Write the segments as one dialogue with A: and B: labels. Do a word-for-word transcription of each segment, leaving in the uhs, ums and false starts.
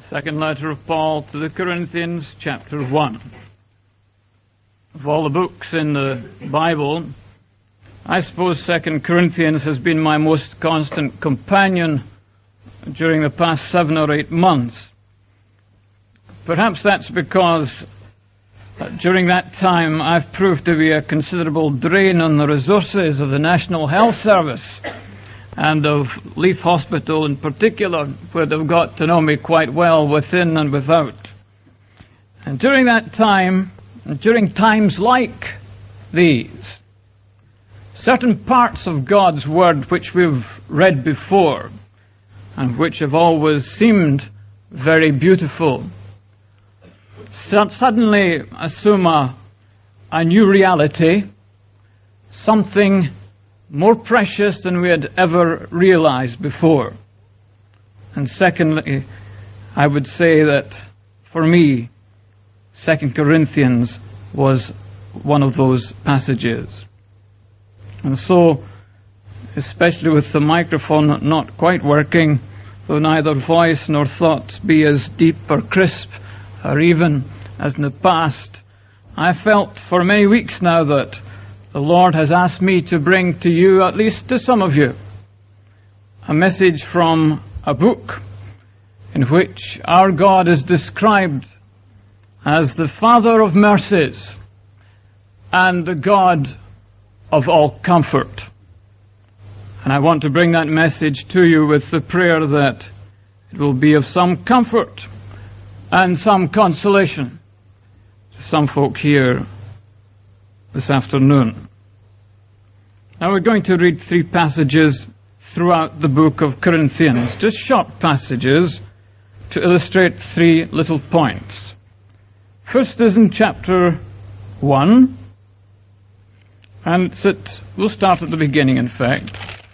A: Second letter of Paul to the Corinthians, chapter one. Of all the books in the Bible, I suppose Second Corinthians has been my most constant companion during the past seven or eight months. Perhaps that's because during that time I've proved to be a considerable drain on the resources of the National Health Service and of Leith Hospital in particular, where they've got to know me quite well within and without. And during that time, and during times like these, certain parts of God's Word which we've read before and which have always seemed very beautiful suddenly assume a, a new reality, something more precious than we had ever realized before. And secondly, I would say that for me, Second Corinthians was one of those passages. And so, especially with the microphone not quite working, though neither voice nor thoughts be as deep or crisp or even as in the past, I felt for many weeks now that the Lord has asked me to bring to you, at least to some of you, a message from a book in which our God is described as the Father of mercies and the God of all comfort. And I want to bring that message to you with the prayer that it will be of some comfort and some consolation to some folk here this afternoon. Now we're going to read three passages throughout the book of Corinthians, just short passages to illustrate three little points. First is in chapter one, and it's at, we'll start at the beginning in fact.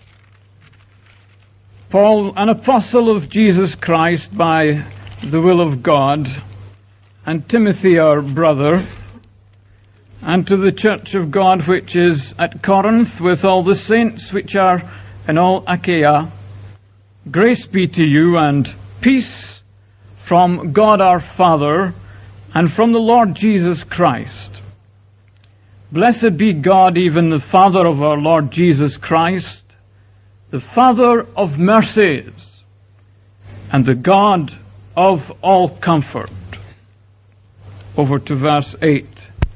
A: Paul, an apostle of Jesus Christ by the will of God, and Timothy our brother, and to the church of God which is at Corinth, with all the saints which are in all Achaia, grace be to you and peace from God our Father and from the Lord Jesus Christ. Blessed be God, even the Father of our Lord Jesus Christ, the Father of mercies and the God of all comfort. Over to verse eight.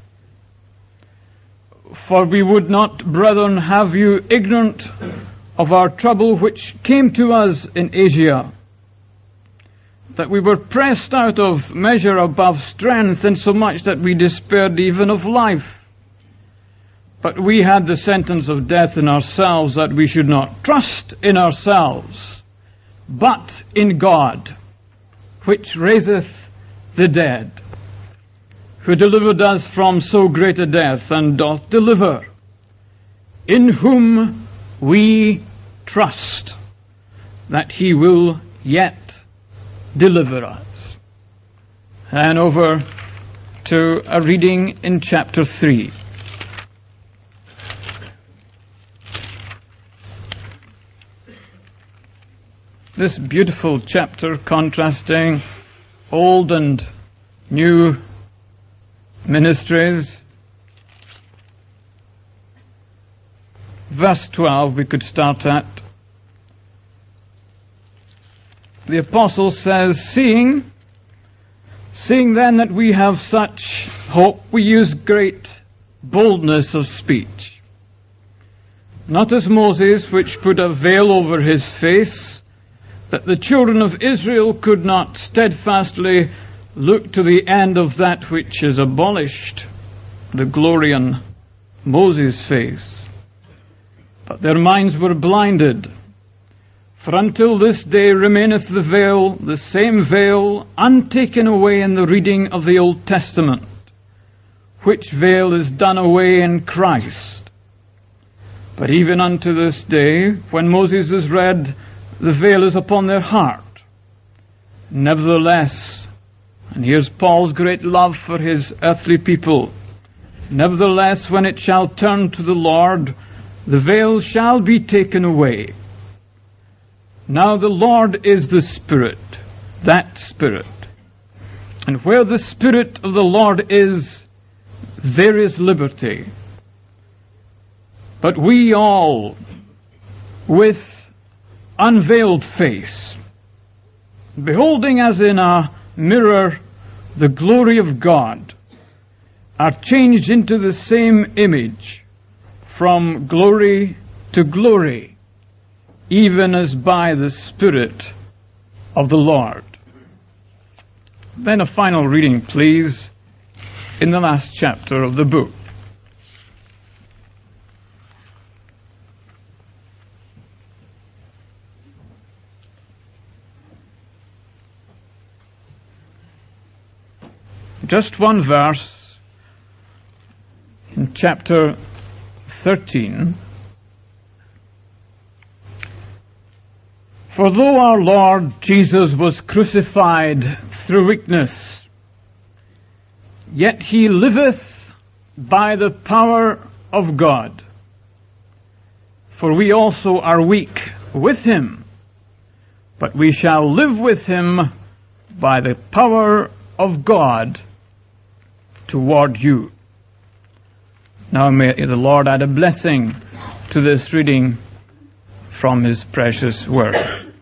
A: For we would not, brethren, have you ignorant of our trouble which came to us in Asia, that we were pressed out of measure above strength, insomuch that we despaired even of life. But we had the sentence of death in ourselves, that we should not trust in ourselves, but in God, which raiseth the dead, who delivered us from so great a death, and doth deliver, in whom we trust that he will yet deliver us. And over to a reading in chapter three. This beautiful chapter contrasting old and new ministries. Verse twelve we could start at. The apostle says, Seeing, seeing then that we have such hope, we use great boldness of speech. Not as Moses, which put a veil over his face, that the children of Israel could not steadfastly look to the end of that which is abolished, the glory on Moses' face. But their minds were blinded. For until this day remaineth the veil, the same veil, untaken away in the reading of the Old Testament, which veil is done away in Christ. But even unto this day, when Moses is read, the veil is upon their heart. Nevertheless, and here's Paul's great love for his earthly people, nevertheless, when it shall turn to the Lord, the veil shall be taken away. Now the Lord is the Spirit, that Spirit. And where the Spirit of the Lord is, there is liberty. But we all, with unveiled face, beholding as in a mirror the glory of God, are changed into the same image from glory to glory, even as by the Spirit of the Lord. Then a final reading, please, in the last chapter of the book. Just one verse in chapter thirteen. For though our Lord Jesus was crucified through weakness, yet he liveth by the power of God. For we also are weak with him, but we shall live with him by the power of God toward you. Now may the Lord add a blessing to this reading from his precious word.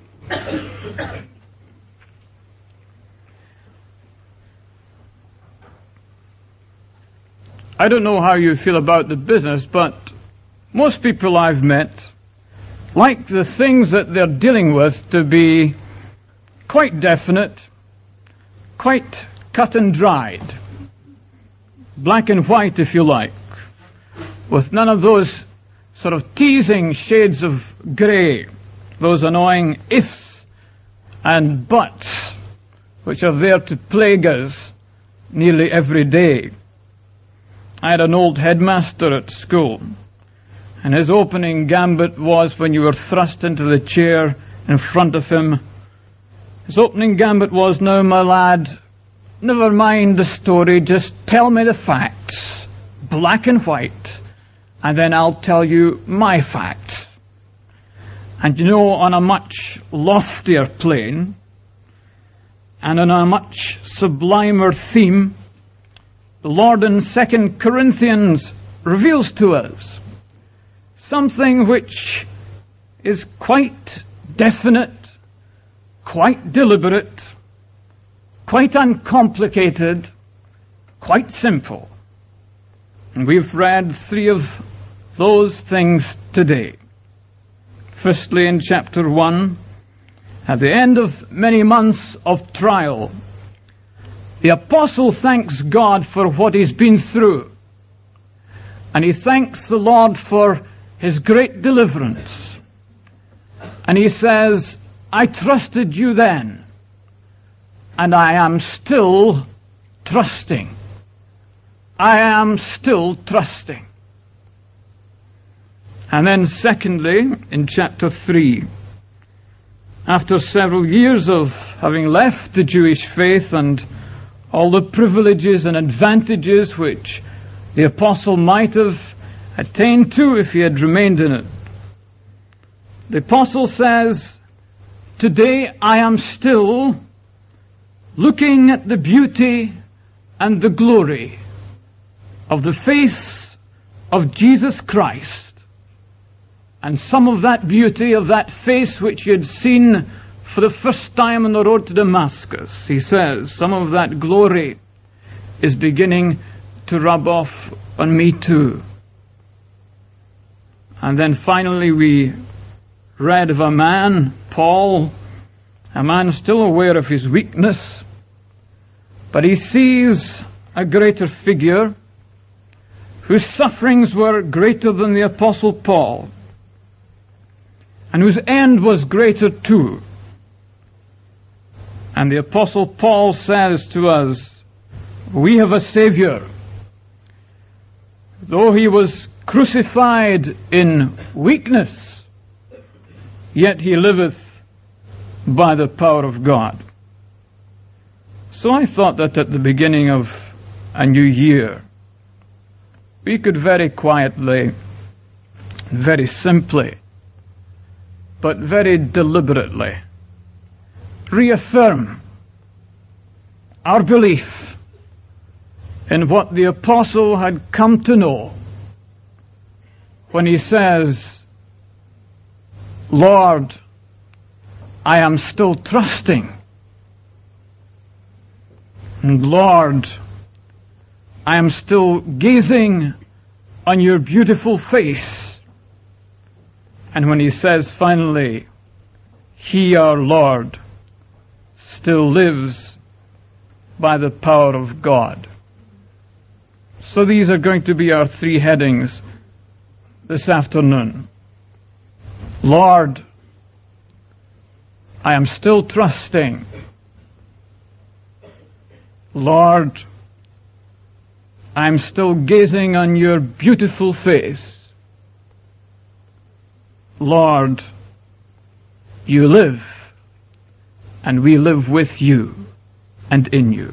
A: I don't know how you feel about the business, but most people I've met like the things that they're dealing with to be quite definite, quite cut and dried, black and white if you like, with none of those sort of teasing shades of grey, those annoying ifs and buts which are there to plague us nearly every day. I had an old headmaster at school, and his opening gambit was when you were thrust into the chair in front of him. His opening gambit was, "Now, my lad, never mind the story, just tell me the facts, black and white, and then I'll tell you my facts." And you know, on a much loftier plane, and on a much sublimer theme, the Lord in Second Corinthians reveals to us something which is quite definite, quite deliberate, quite uncomplicated, quite simple. And we've read three of those things today. Firstly, in chapter one, at the end of many months of trial, the apostle thanks God for what he's been through. And he thanks the Lord for his great deliverance. And he says, "I trusted you then, and I am still trusting. I am still trusting." And then secondly, in chapter three, after several years of having left the Jewish faith and all the privileges and advantages which the apostle might have attained to if he had remained in it, the apostle says, "Today I am still looking at the beauty and the glory of the face of Jesus Christ." And some of that beauty of that face which he had seen for the first time on the road to Damascus, he says, some of that glory is beginning to rub off on me too. And then finally we read of a man, Paul, a man still aware of his weakness, but he sees a greater figure whose sufferings were greater than the Apostle Paul, and whose end was greater too. And the Apostle Paul says to us, "We have a Savior. Though he was crucified in weakness, yet he liveth by the power of God." So I thought that at the beginning of a new year, we could very quietly, very simply, but very deliberately reaffirm our belief in what the apostle had come to know when he says, Lord, I am still trusting. And Lord, I am still gazing on your beautiful face. And when he says finally, he, our Lord, still lives by the power of God. So these are going to be our three headings this afternoon. Lord, I am still trusting. Lord, I am still gazing on your beautiful face. Lord, you live, and we live with you and in you.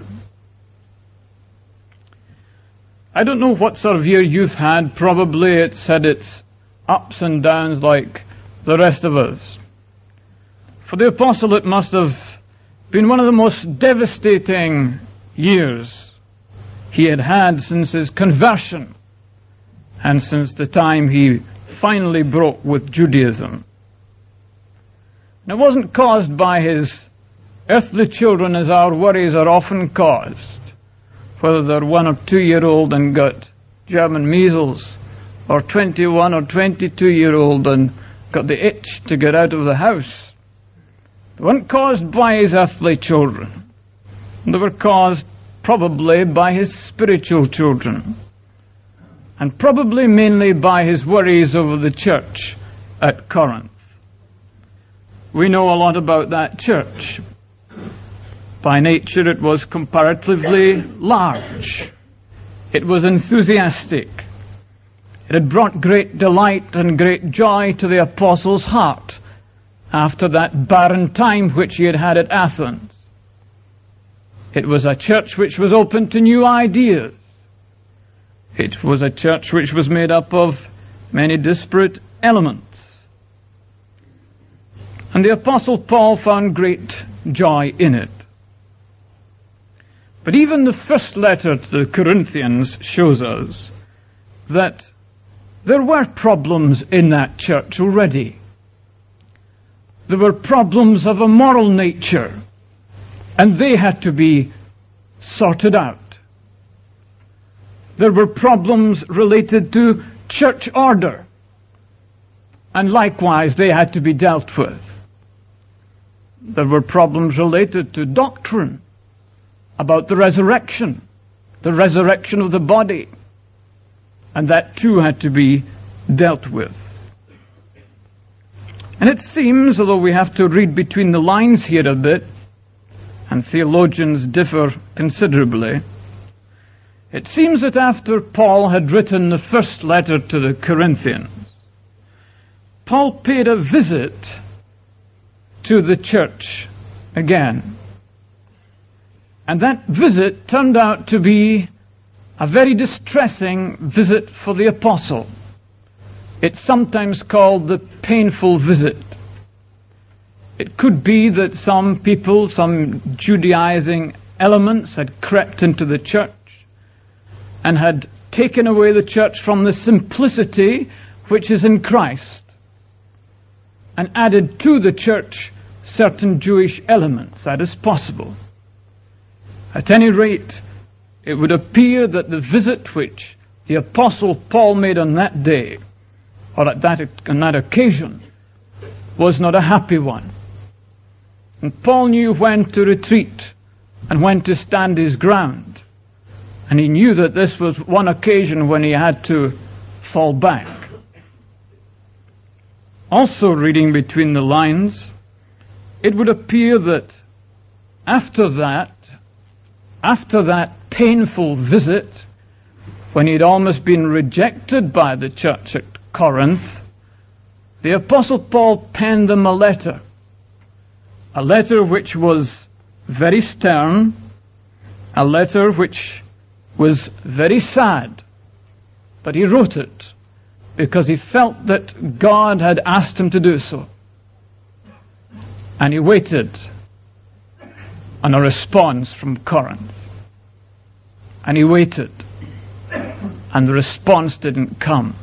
A: I don't know what sort of year you've had. Probably it's had its ups and downs like the rest of us. For the apostle, it must have been one of the most devastating years he had had since his conversion and since the time he finally broke with Judaism. And it wasn't caused by his earthly children, as our worries are often caused, whether they're one or two year old and got German measles, or twenty-one or twenty-two year old and got the itch to get out of the house. They weren't caused by his earthly children. They were caused probably by his spiritual children, and probably mainly by his worries over the church at Corinth. We know a lot about that church. By nature, it was comparatively large. It was enthusiastic. It had brought great delight and great joy to the apostle's heart after that barren time which he had had at Athens. It was a church which was open to new ideas. It was a church which was made up of many disparate elements. And the Apostle Paul found great joy in it. But even the first letter to the Corinthians shows us that there were problems in that church already. There were problems of a moral nature, and they had to be sorted out. There were problems related to church order, and likewise they had to be dealt with. There were problems related to doctrine about the resurrection, the resurrection of the body, and that too had to be dealt with. And it seems, although we have to read between the lines here a bit, and theologians differ considerably, it seems that after Paul had written the first letter to the Corinthians, Paul paid a visit to the church again. And that visit turned out to be a very distressing visit for the apostle. It's sometimes called the painful visit. It could be that some people, some Judaizing elements had crept into the church and had taken away the church from the simplicity which is in Christ and added to the church certain Jewish elements. That is possible. At any rate, it would appear that the visit which the Apostle Paul made on that day, or at that, on that occasion, was not a happy one. And Paul knew when to retreat and when to stand his ground. And he knew that this was one occasion when he had to fall back. Also, reading between the lines, it would appear that after that, after that painful visit, when he'd almost been rejected by the church at Corinth, the Apostle Paul penned them a letter. A letter which was very stern, a letter which was very sad. But he wrote it because he felt that God had asked him to do so. And he waited on a response from Corinth. And he waited, and the response didn't come.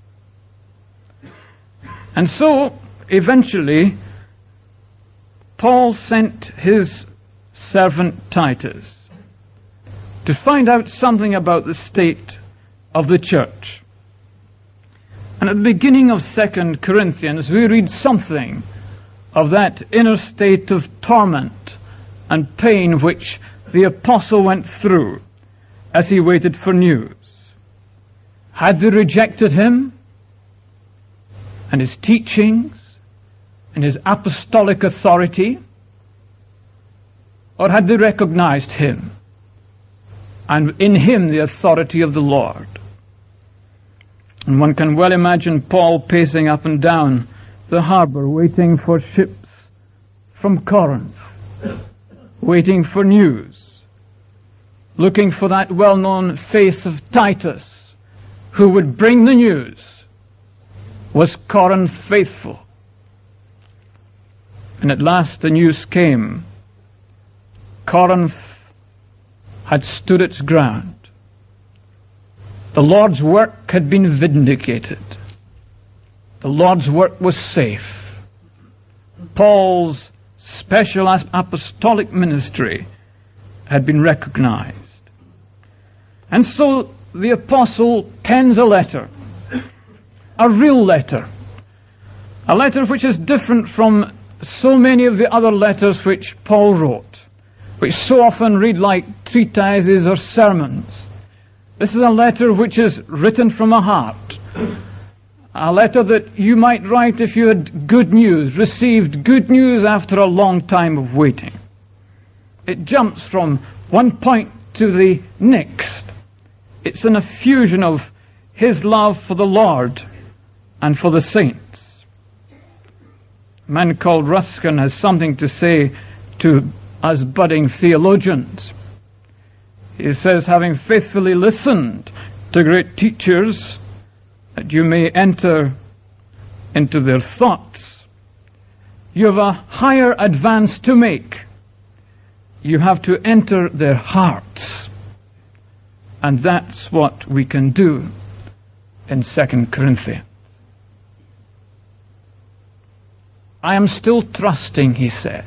A: And so, eventually, Paul sent his servant Titus to find out something about the state of the church. And at the beginning of Second Corinthians, we read something of that inner state of torment and pain which the apostle went through as he waited for news. Had they rejected him and his teachings and his apostolic authority, or had they recognized him and in him the authority of the Lord? And one can well imagine Paul pacing up and down the harbor, waiting for ships from Corinth, waiting for news, looking for that well-known face of Titus, who would bring the news. Was Corinth faithful? And at last the news came. Corinth had stood its ground. The Lord's work had been vindicated. The Lord's work was safe. Paul's special apostolic ministry had been recognized. And so the apostle pens a letter, a real letter, a letter which is different from so many of the other letters which Paul wrote, which so often read like treatises or sermons. This is a letter which is written from a heart, a letter that you might write if you had good news, received good news after a long time of waiting. It jumps from one point to the next. It's an effusion of his love for the Lord and for the saints. A man called Ruskin has something to say to us budding theologians. He says, having faithfully listened to great teachers, that you may enter into their thoughts, you have a higher advance to make. You have to enter their hearts. And that's what we can do in Second Corinthians. I am still trusting, he said.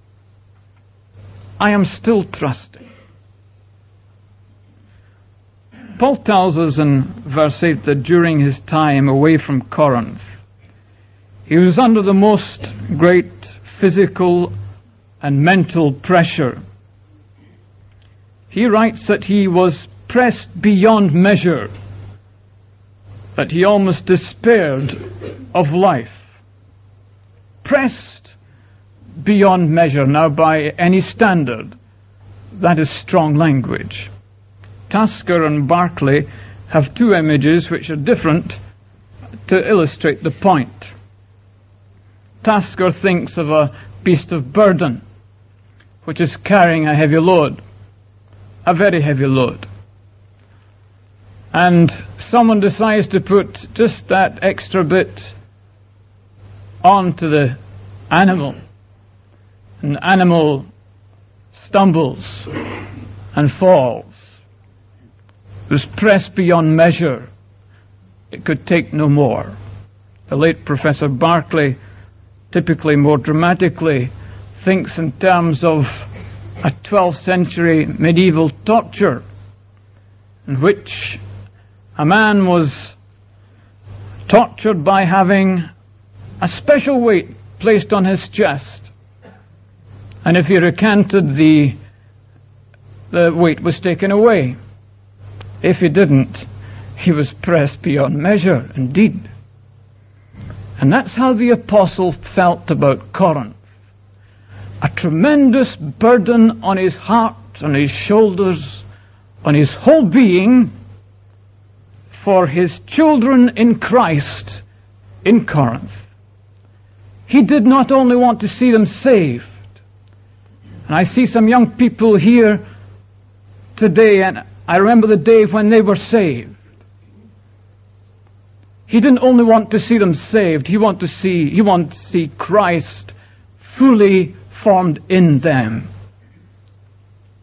A: I am still trusting. Paul tells us in verse eight that during his time away from Corinth, he was under the most great physical and mental pressure. He writes that he was pressed beyond measure, that he almost despaired of life. Pressed beyond measure. Now, by any standard, that is strong language. Tasker and Barclay have two images which are different to illustrate the point. Tasker thinks of a beast of burden which is carrying a heavy load, a very heavy load. And someone decides to put just that extra bit onto the animal. An animal stumbles and falls. It was pressed beyond measure. It could take no more. The late Professor Barclay, typically more dramatically, thinks in terms of a twelfth century medieval torture in which a man was tortured by having a special weight placed on his chest. And if he recanted, the, the weight was taken away. If he didn't, he was pressed beyond measure, indeed. And that's how the apostle felt about Corinth. A tremendous burden on his heart, on his shoulders, on his whole being, for his children in Christ in Corinth. He did not only want to see them saved. And I see some young people here today, and I remember the day when they were saved. He didn't only want to see them saved, he wanted to see, he wanted to see Christ fully formed in them.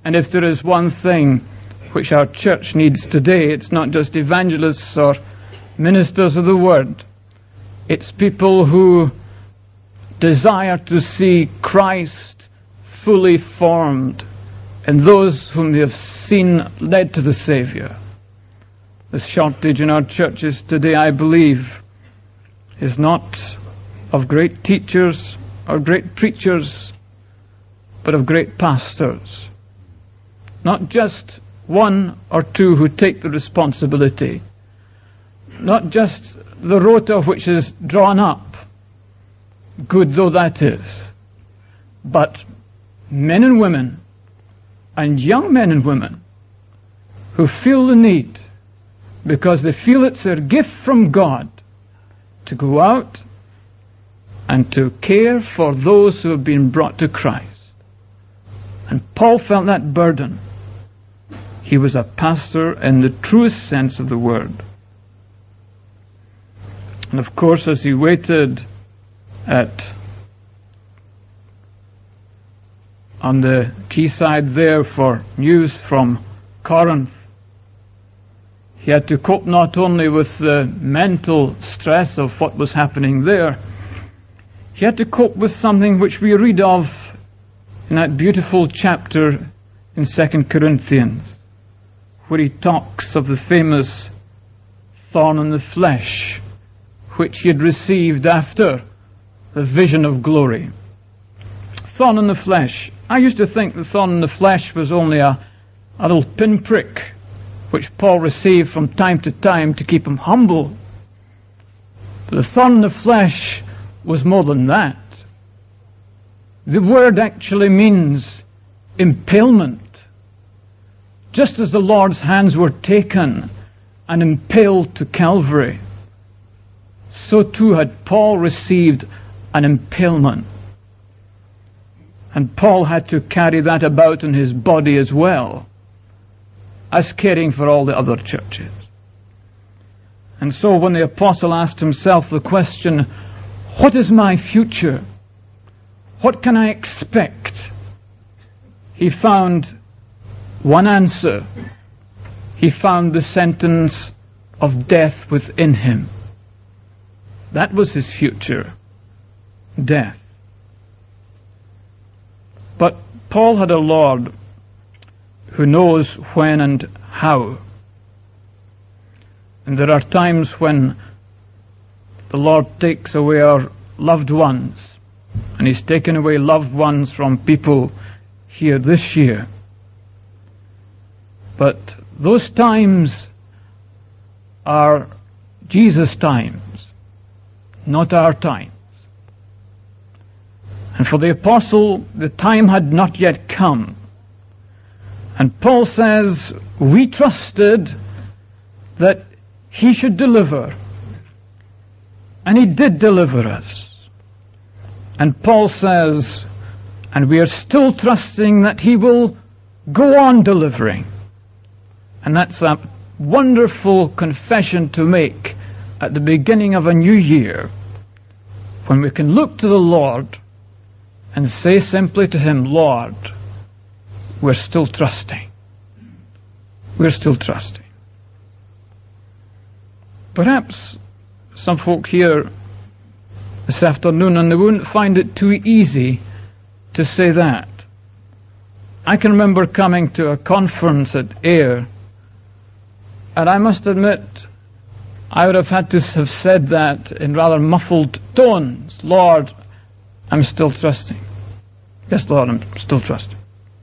A: And if there is one thing which our church needs today, it's not just evangelists or ministers of the word. It's people who desire to see Christ fully formed in those whom they have seen led to the Saviour. The shortage in our churches today, I believe, is not of great teachers or great preachers, but of great pastors. Not just one or two who take the responsibility. Not just the rota which is drawn up, good though that is, but men and women, and young men and women, who feel the need, because they feel it's their gift from God, to go out and to care for those who have been brought to Christ. And Paul felt that burden. He was a pastor in the truest sense of the word. And of course, as he waited at on the quayside there for news from Corinth, he had to cope not only with the mental stress of what was happening there, he had to cope with something which we read of in that beautiful chapter in Second Corinthians, where he talks of the famous thorn in the flesh which he had received after the vision of glory. Thorn in the flesh. I used to think the thorn in the flesh was only a, a little pinprick which Paul received from time to time to keep him humble. But the thorn in the flesh was more than that. The word actually means impalement. Just as the Lord's hands were taken and impaled to Calvary, so too had Paul received an impalement. And Paul had to carry that about in his body as well, as caring for all the other churches. And so when the apostle asked himself the question, what is my future? What can I expect? He found one answer. He found the sentence of death within him. That was his future. Death. But Paul had a Lord who knows when and how. And there are times when the Lord takes away our loved ones, and He's taken away loved ones from people here this year. But those times are Jesus' times, not our times. And for the apostle, the time had not yet come. And Paul says, we trusted that he should deliver. And he did deliver us. And Paul says, and we are still trusting that he will go on delivering. And that's a wonderful confession to make at the beginning of a new year, when we can look to the Lord and say simply to Him, Lord, we're still trusting. We're still trusting. Perhaps some folk here this afternoon, and they wouldn't find it too easy to say that. I can remember coming to a conference at Ayr, and I must admit, I would have had to have said that in rather muffled tones. Lord, I'm still trusting. Yes, Lord, I'm still trusting.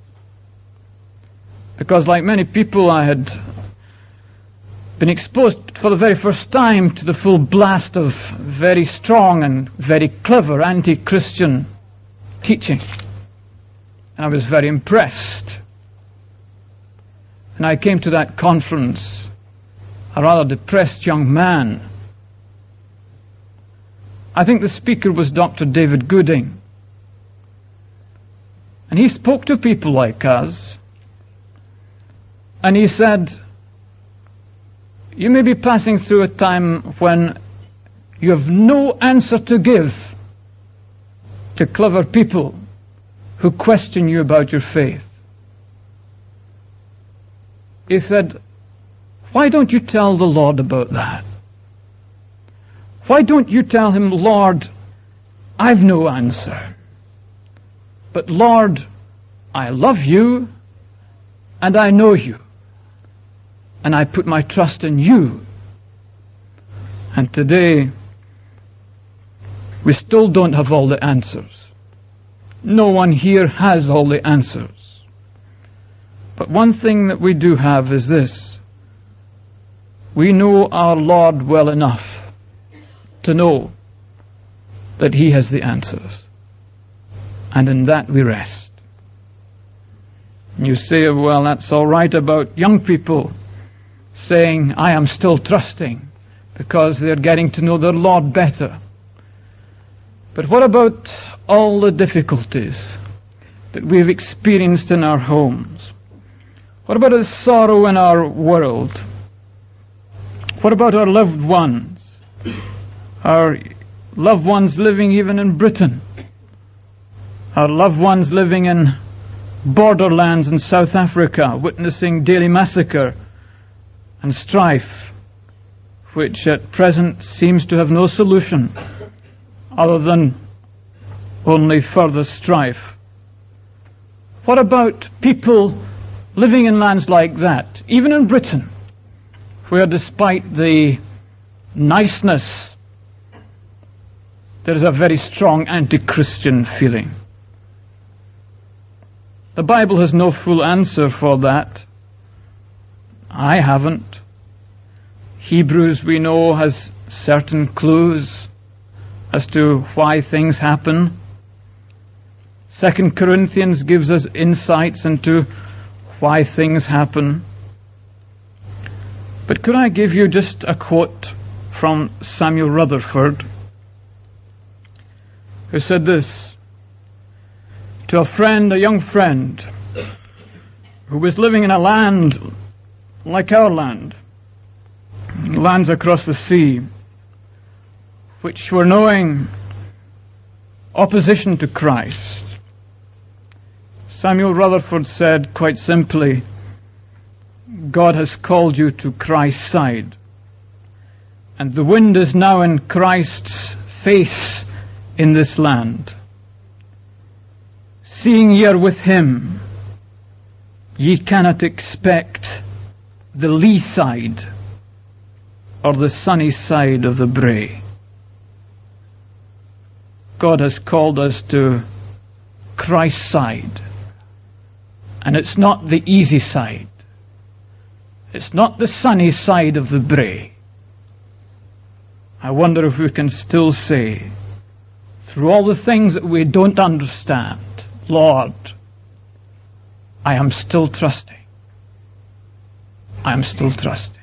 A: Because like many people, I had been exposed for the very first time to the full blast of very strong and very clever anti-Christian teaching. And I was very impressed. And I came to that conference a rather depressed young man. I think the speaker was Doctor David Gooding. And he spoke to people like us. And he said, you may be passing through a time when you have no answer to give to clever people who question you about your faith. he said, why don't you tell the Lord about that? Why don't you tell him, Lord, I've no answer. But Lord, I love you and I know you. And I put my trust in you. And today, we still don't have all the answers. No one here has all the answers. But one thing that we do have is this. We know our Lord well enough to know that He has the answers. And in that we rest. And you say, well, that's all right about young people saying, I am still trusting, because they're getting to know their Lord better. But what about all the difficulties that we've experienced in our homes? What about the sorrow in our world? What about our loved ones? Our loved ones living even in Britain. Our loved ones living in borderlands in South Africa, witnessing daily massacre and strife, which at present seems to have no solution other than only further strife. What about people living in lands like that, even in Britain, where despite the niceness, there is a very strong anti-Christian feeling? The Bible has no full answer for that. I haven't. Hebrews, we know, has certain clues as to why things happen. Second Corinthians gives us insights into why things happen. But could I give you just a quote from Samuel Rutherford, who said this to a friend, a young friend, who was living in a land like our land, lands across the sea, which were knowing opposition to Christ. Samuel Rutherford said quite simply, God has called you to Christ's side, and the wind is now in Christ's face in this land. Seeing ye are with him, ye cannot expect the lee side or the sunny side of the brae. God has called us to Christ's side, and it's not the easy side. It's not the sunny side of the brae. I wonder if we can still say, through all the things that we don't understand, Lord, I am still trusting. I am still trusting.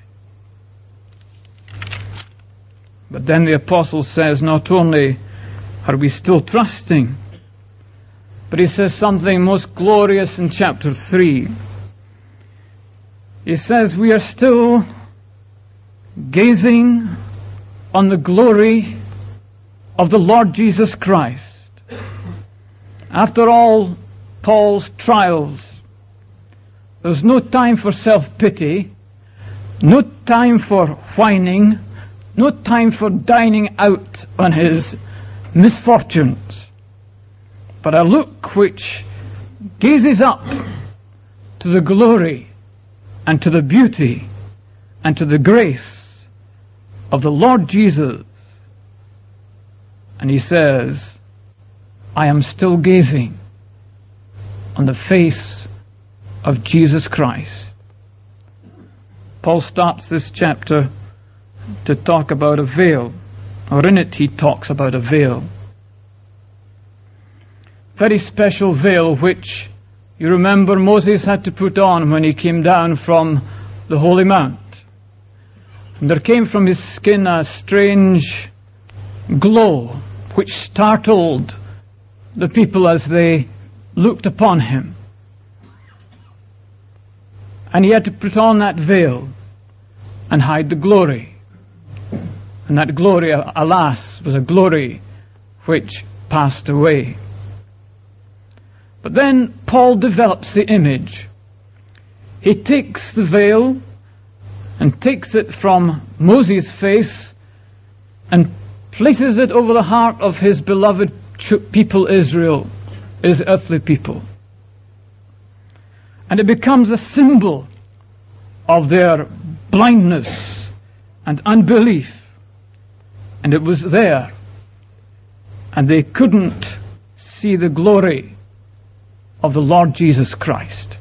A: But then the apostle says, not only are we still trusting, but he says something most glorious in chapter three. He says we are still gazing on the glory of the Lord Jesus Christ. After all Paul's trials, there's no time for self-pity, no time for whining, no time for dining out on his misfortunes, but a look which gazes up to the glory and to the beauty and to the grace of the Lord Jesus. And he says, I am still gazing on the face of Jesus Christ. Paul starts this chapter to talk about a veil, or in it he talks about a veil. Very special veil which, you remember, Moses had to put on when he came down from the Holy Mount. And there came from his skin a strange glow which startled the people as they looked upon him. And he had to put on that veil and hide the glory. And that glory, alas, was a glory which passed away. But then Paul develops the image. he takes the veil and takes it from Moses' face and places it over the heart of his beloved people Israel, his earthly people. And it becomes a symbol of their blindness and unbelief. And it was there. And they couldn't see the glory of the Lord Jesus Christ.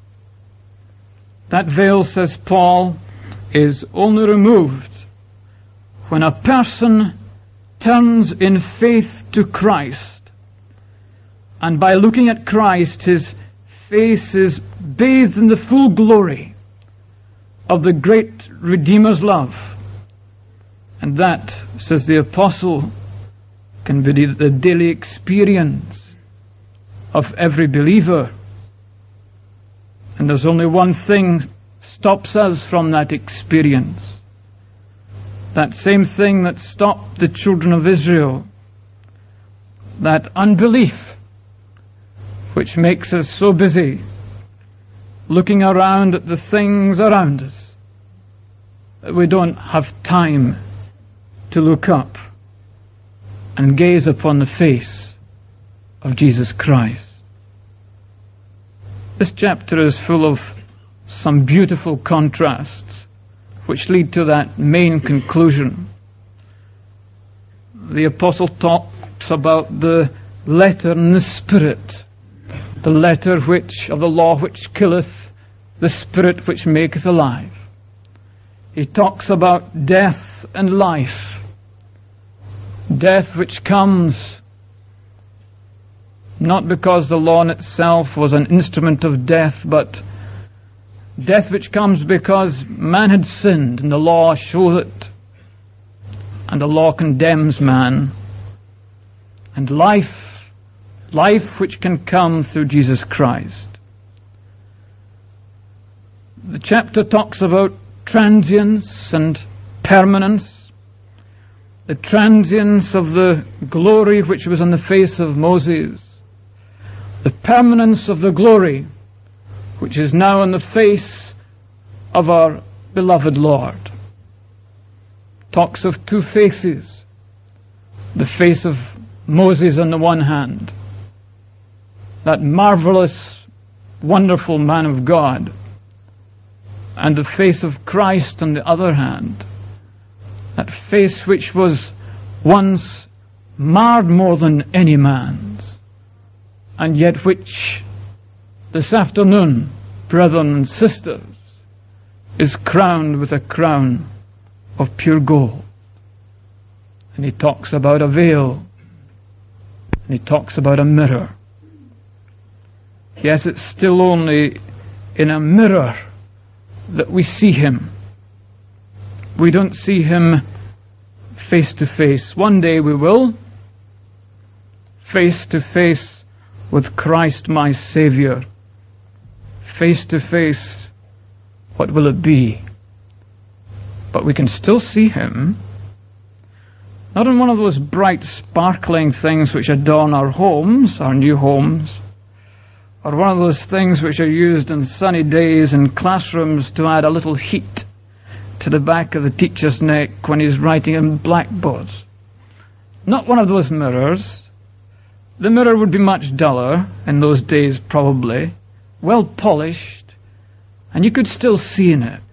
A: That veil, says Paul, is only removed when a person turns in faith to Christ. And by looking at Christ, his face is bathed in the full glory of the great Redeemer's love. And that, says the apostle, can be the daily experience of every believer. And there's only one thing stops us from that experience. That same thing that stopped the children of Israel. That unbelief which makes us so busy looking around at the things around us that we don't have time to look up and gaze upon the face of Jesus Christ. This chapter is full of some beautiful contrasts which lead to that main conclusion. The apostle talks about the letter and the spirit, the letter which of the law which killeth, the spirit which maketh alive. He talks about death and life. Death which comes not because the law in itself was an instrument of death, but death which comes because man had sinned and the law shows it, and the law condemns man. And life, life which can come through Jesus Christ. The chapter talks about transience and permanence. The transience of the glory which was on the face of Moses. The permanence of the glory which is now on the face of our beloved Lord. Talks of two faces. The face of Moses on the one hand, that marvelous, wonderful man of God, and the face of Christ on the other hand, that face which was once marred more than any man's, and yet which this afternoon, brethren and sisters, is crowned with a crown of pure gold. And he talks about a veil, and he talks about a mirror. Yes, it's still only in a mirror that we see him. We don't see him face to face. One day we will, face to face with Christ my Savior. Face to face, what will it be? But we can still see him, not in one of those bright, sparkling things which adorn our homes, our new homes, or one of those things which are used on sunny days in classrooms to add a little heat to the back of the teacher's neck when he's writing in blackboards. Not one of those mirrors. The mirror would be much duller in those days, probably, well polished, and you could still see in it.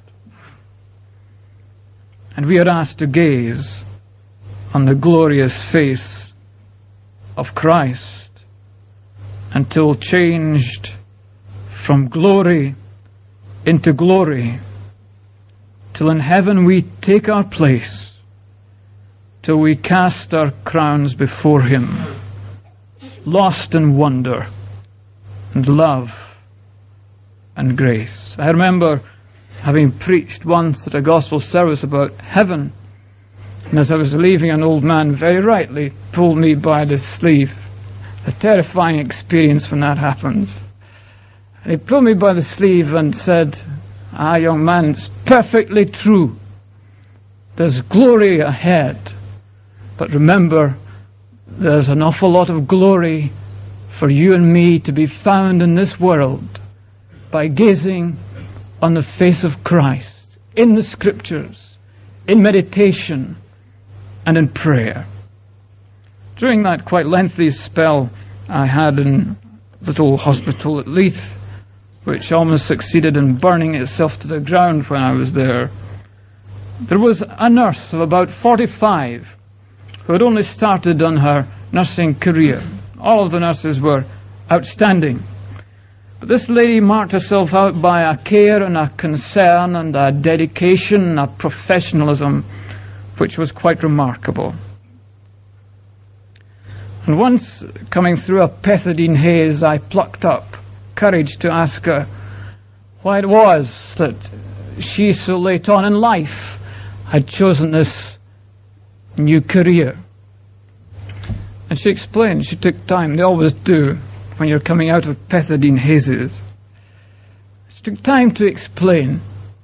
A: And we are asked to gaze on the glorious face of Christ until changed from glory into glory, till in heaven we take our place, till we cast our crowns before him, lost in wonder and love and grace. I remember having preached once at a gospel service about heaven, and as I was leaving, an old man very rightly pulled me by the sleeve. A terrifying experience when that happens. And he pulled me by the sleeve and said, "Ah, young man, it's perfectly true. There's glory ahead. But remember, there's an awful lot of glory for you and me to be found in this world by gazing on the face of Christ, in the Scriptures, in meditation, and in prayer. During that quite lengthy spell I had in a little hospital at Leith, which almost succeeded in burning itself to the ground when I was there, there was a nurse of about forty-five who had only started on her nursing career. All of the nurses were outstanding. But this lady marked herself out by a care and a concern and a dedication and a professionalism which was quite remarkable. And once, coming through a pethidine haze, I plucked up courage to ask her why it was that she, so late on in life, had chosen this new career. And she explained, she took time, they always do when you're coming out of pethidine hazes. She took time to explain.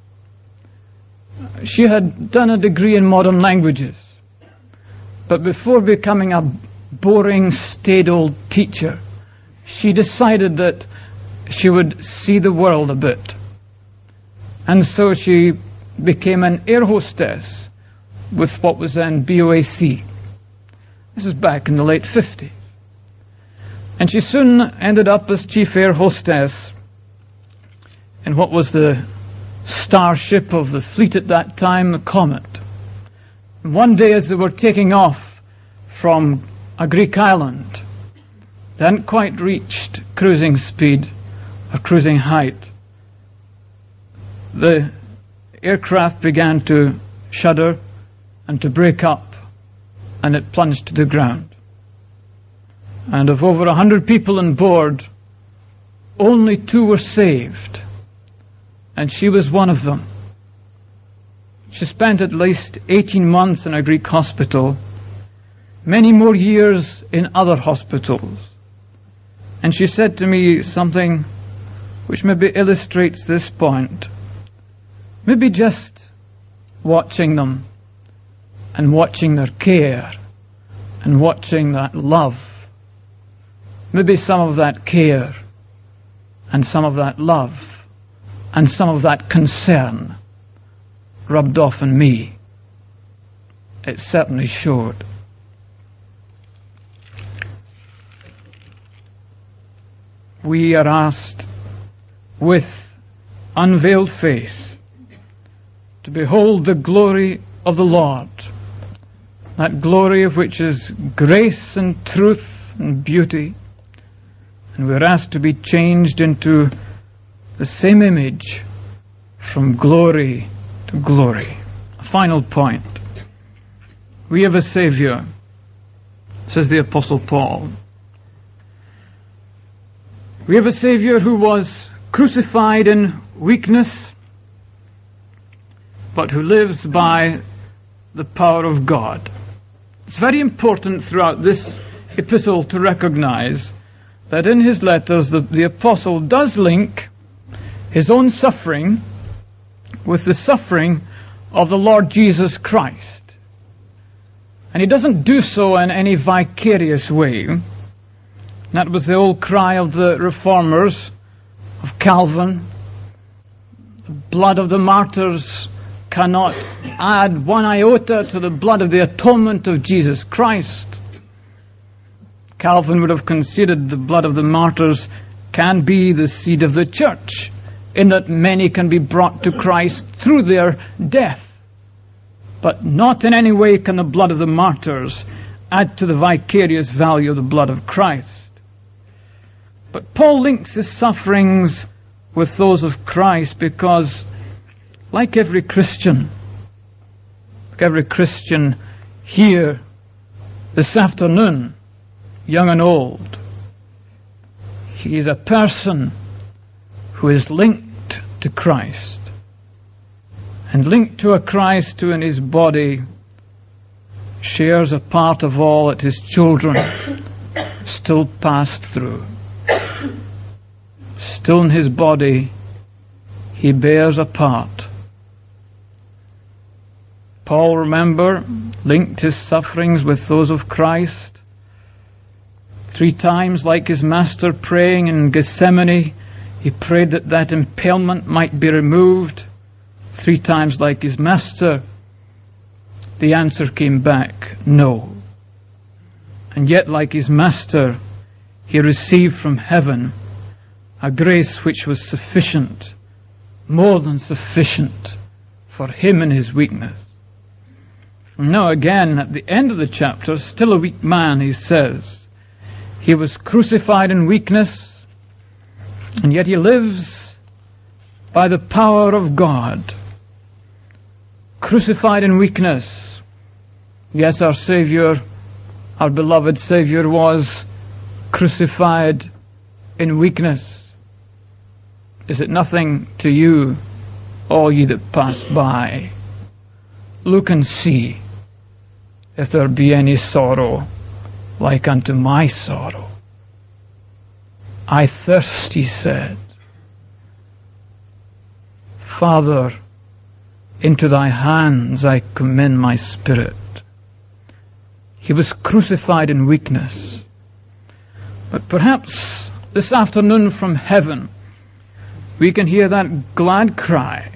A: She had done a degree in modern languages, but before becoming a boring, staid old teacher, she decided that she would see the world a bit. And so she became an air hostess with what was then B O A C. This is back in the late fifties. And she soon ended up as chief air hostess in what was the starship of the fleet at that time, the Comet. And one day as they were taking off from a Greek island, they hadn't quite reached cruising speed or cruising height. The aircraft began to shudder and to break up, and it plunged to the ground. And of over a hundred people on board, only two were saved, and she was one of them. She spent at least eighteen months in a Greek hospital, many more years in other hospitals. And she said to me something which maybe illustrates this point. Maybe just watching them and watching their care and watching that love, maybe some of that care and some of that love and some of that concern rubbed off on me. It certainly showed. We are asked with unveiled face to behold the glory of the Lord, that glory of which is grace and truth and beauty, and we are asked to be changed into the same image from glory to glory. A final point. We have a Saviour, says the Apostle Paul. We have a Saviour who was crucified in weakness, but who lives by the power of God. It's very important throughout this epistle to recognize that in his letters the, the apostle does link his own suffering with the suffering of the Lord Jesus Christ. And he doesn't do so in any vicarious way. That was the old cry of the reformers, of Calvin. The blood of the martyrs cannot add one iota to the blood of the atonement of Jesus Christ. Calvin would have considered the blood of the martyrs can be the seed of the church, in that many can be brought to Christ through their death. But not in any way can the blood of the martyrs add to the vicarious value of the blood of Christ. But Paul links his sufferings with those of Christ because, like every Christian, like every Christian here this afternoon, young and old, he is a person who is linked to Christ, and linked to a Christ who in his body shares a part of all that his children still passed through. Still in his body he bears a part. Paul, remember, linked his sufferings with those of Christ. Three times, like his master praying in Gethsemane, He prayed that that impalement might be removed three times like his master. The answer came back, no. And yet, like his master, he received from heaven a grace which was sufficient, more than sufficient, for him in his weakness. Now again, at the end of the chapter, still a weak man, he says, he was crucified in weakness, and yet he lives by the power of God. Crucified in weakness. Yes, our Savior, our beloved Savior, was crucified in weakness. Is it nothing to you, all ye that pass by? Look and see if there be any sorrow like unto my sorrow. I thirst, he said. Father, into thy hands I commend my spirit. He was crucified in weakness. But perhaps this afternoon from heaven, we can hear that glad cry.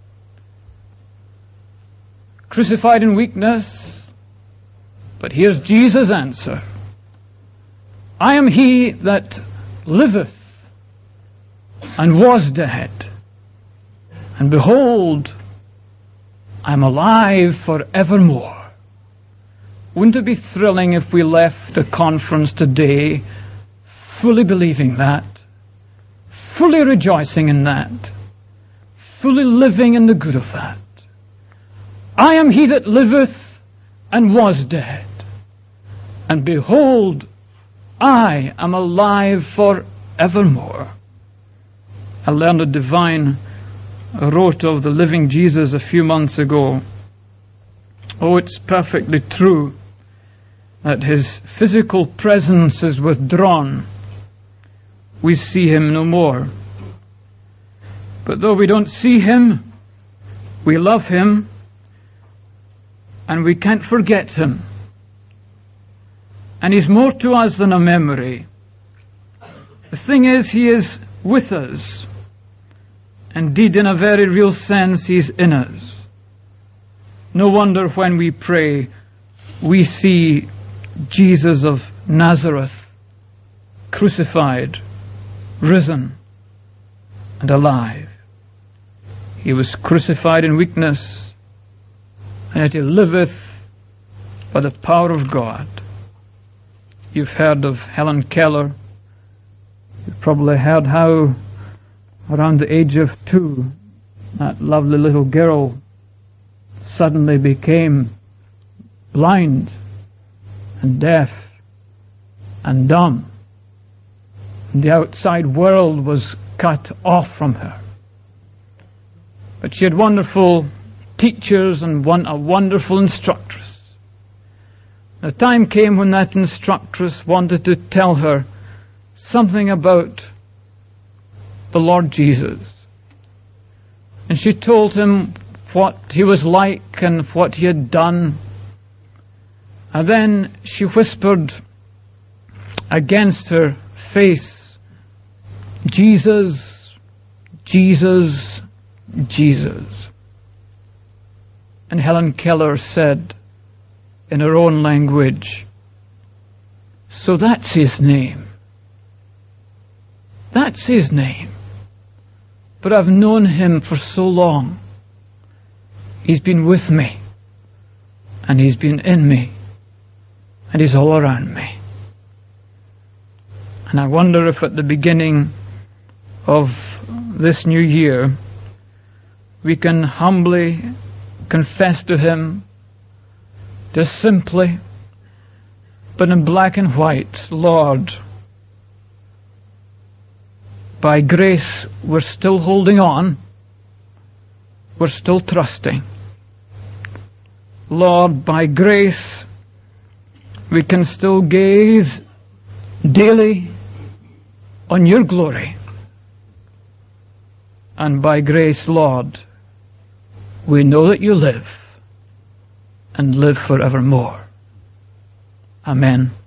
A: Crucified in weakness, but here's Jesus' answer. I am he that liveth and was dead, and behold, I'm alive forevermore. Wouldn't it be thrilling if we left the conference today fully believing that, fully rejoicing in that, fully living in the good of that? I am he that liveth and was dead, and behold, I am alive for evermore. I learned a divine wrote of the living Jesus a few months ago. Oh, it's perfectly true that his physical presence is withdrawn. We see him no more. But though we don't see him, we love him, and we can't forget him. And he's more to us than a memory. The thing is, he is with us. Indeed, in a very real sense, he's in us. No wonder when we pray, we see Jesus of Nazareth, crucified, risen, and alive. He was crucified in weakness, and yet he liveth by the power of God. You've heard of Helen Keller. You've probably heard how, around the age of two, that lovely little girl suddenly became blind and deaf and dumb. And the outside world was cut off from her. But she had wonderful teachers and one, a wonderful instructress. The time came when that instructress wanted to tell her something about the Lord Jesus. And she told him what he was like and what he had done. And then she whispered against her face, Jesus, Jesus, Jesus. And Helen Keller said in her own language, so that's his name. That's his name. But I've known him for so long. He's been with me, and he's been in me, and he's all around me. And I wonder if at the beginning of this new year, we can humbly confess to him, just simply, but in black and white, Lord, by grace we're still holding on, we're still trusting. Lord, by grace we can still gaze daily on your glory. And by grace, Lord, we know that you live and live forevermore. Amen.